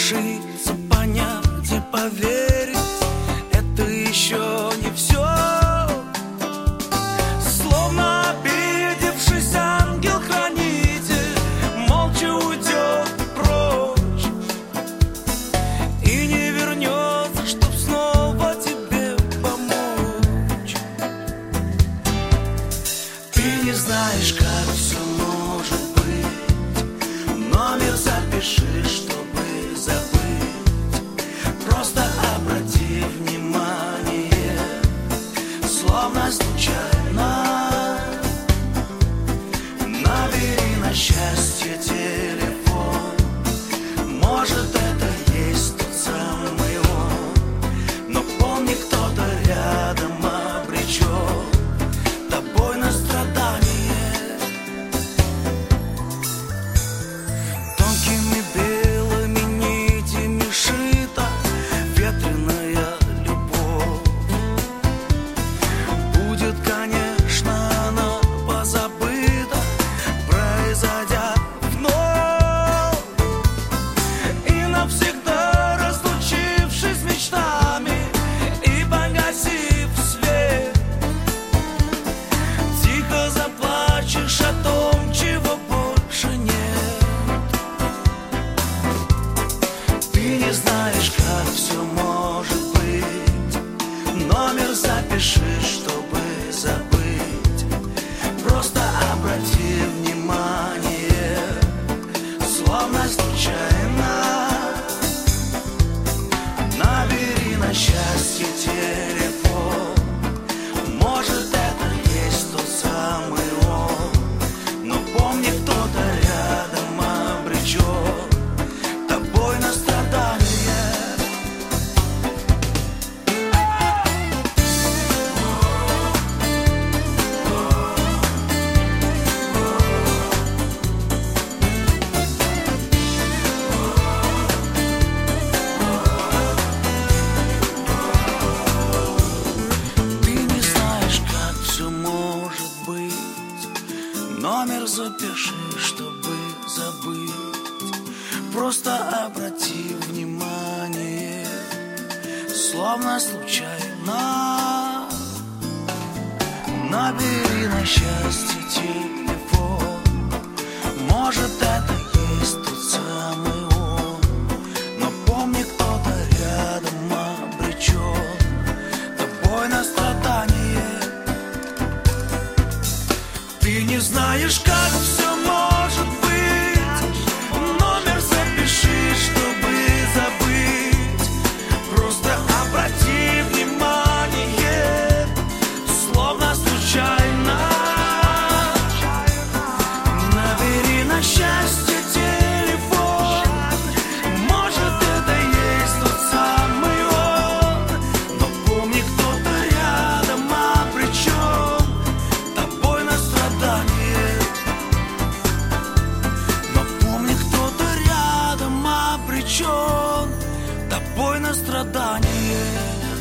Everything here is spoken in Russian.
решиться понять и поверить, это еще не все. Словно обидевшись ангел-хранитель молча уйдет прочь и не вернется, чтоб снова тебе помочь. Ты не знаешь, как все может быть, номер запиши, чтобы забыть. Просто обрати внимание, словно случайно. Набери на счастье телефон, может, это есть тот самый он. Но помни, кто-то рядом обречен тобой на страдание. Тонкими белыми нитями шита ветреная любовь. Будет, конечно, она позабыта, произойдя вновь. И навсегда разлучившись с мечтами и погасив свет, тихо заплачешь о том, чего больше нет. Ты не знаешь, как все может быть, номер запиши, чтобы забыть. Просто обрати внимание, словно случайно. Набери на счастье телефон, может, это есть тот самый он. Но помни, кто-то рядом обречен тобой на страдание. Ты не знаешь, как все может быть, номер запиши, чтобы забыть. Просто обрати внимание, словно случайно. Набери на счастье телефон, может, это есть тот самый он. Но помни, кто-то рядом обречен тобой на страдание. Ты не знаешь, как все может быть, номер запиши, чтобы забыть. Просто обрати внимание, словно случайно. Набери на счастье телефон, может, это есть тот самый он. Но помни, кто-то рядом обречен тобой на страдание. Но помни, кто-то рядом обречен тобой на страдание.